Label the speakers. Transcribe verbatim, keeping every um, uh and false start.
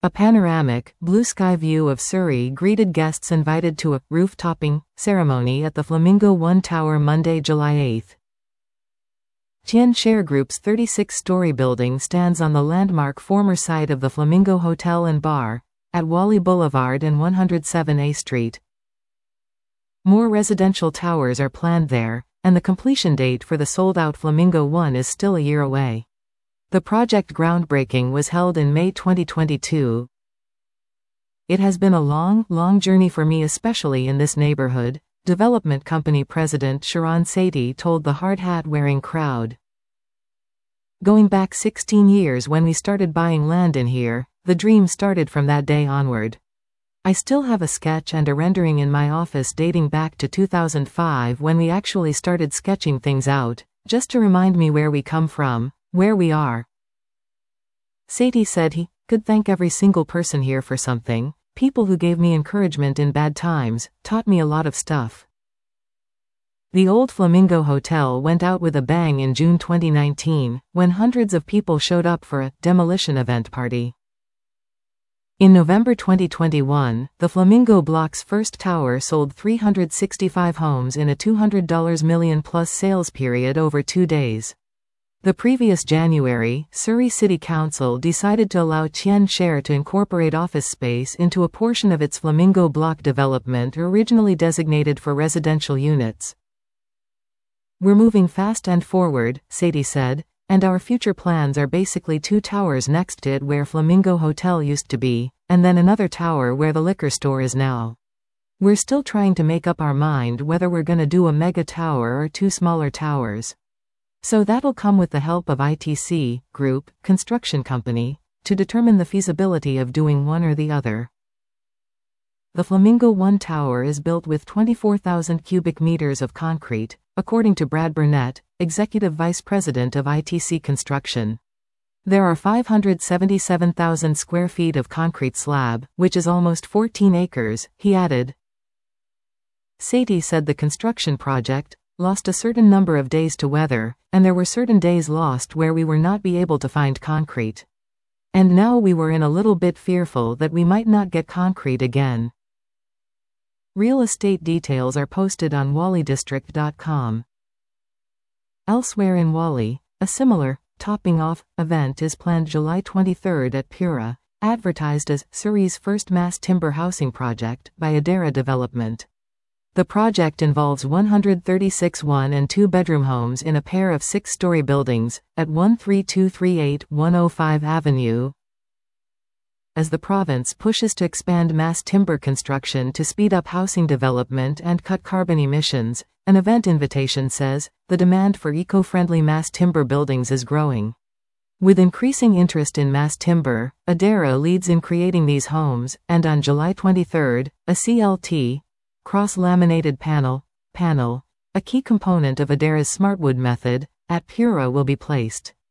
Speaker 1: A panoramic, blue-sky view of Surrey greeted guests invited to a roof-topping ceremony at the Flamingo One Tower Monday, July eighth. Tien Share Group's thirty-six-story building stands on the landmark former site of the Flamingo Hotel and Bar, at Whalley Boulevard and one oh seven A Street. More residential towers are planned there, and the completion date for the sold-out Flamingo One is still a year away. The project groundbreaking was held in May twenty twenty-two. It has been a long, long journey for me, especially in this neighborhood, development company president Sharon Satie told the hard hat-wearing crowd. Going back sixteen years when we started buying land in here, the dream started from that day onward. I still have a sketch and a rendering in my office dating back to two thousand five when we actually started sketching things out, just to remind me where we come from, where we are. Satie said he could thank every single person here for something. People who gave me encouragement in bad times, taught me a lot of stuff. The old Flamingo Hotel went out with a bang in June twenty nineteen, when hundreds of people showed up for a demolition event party. In November twenty twenty-one, the Flamingo Block's first tower sold three hundred sixty-five homes in a two hundred million dollars plus sales period over two days. The previous January, Surrey City Council decided to allow Tien Share to incorporate office space into a portion of its Flamingo Block development originally designated for residential units. "We're moving fast and forward," Satie said, "and our future plans are basically two towers next to it where Flamingo Hotel used to be, and then another tower where the liquor store is now. We're still trying to make up our mind whether we're gonna do a mega tower or two smaller towers. So that'll come with the help of I T C Group, construction company, to determine the feasibility of doing one or the other." The Flamingo One Tower is built with twenty-four thousand cubic meters of concrete, according to Brad Burnett, Executive Vice President of I T C Construction. There are five hundred seventy-seven thousand square feet of concrete slab, which is almost fourteen acres, he added. Satie said the construction project lost a certain number of days to weather, and there were certain days lost where we were not be able to find concrete. And now we were in a little bit fearful that we might not get concrete again. Real estate details are posted on whalley district dot com. Elsewhere in Whalley, a similar topping off event is planned July twenty-third at Pura, advertised as Surrey's first mass timber housing project by Adara Development. The project involves one hundred thirty-six one- and two-bedroom homes in a pair of six-story buildings, at one three two three eight one oh five Avenue. As the province pushes to expand mass timber construction to speed up housing development and cut carbon emissions, an event invitation says, the demand for eco-friendly mass timber buildings is growing. With increasing interest in mass timber, Adara leads in creating these homes, and on July twenty-third, a C L T, cross-laminated panel, panel, a key component of Adara's SmartWood method, at Pura will be placed.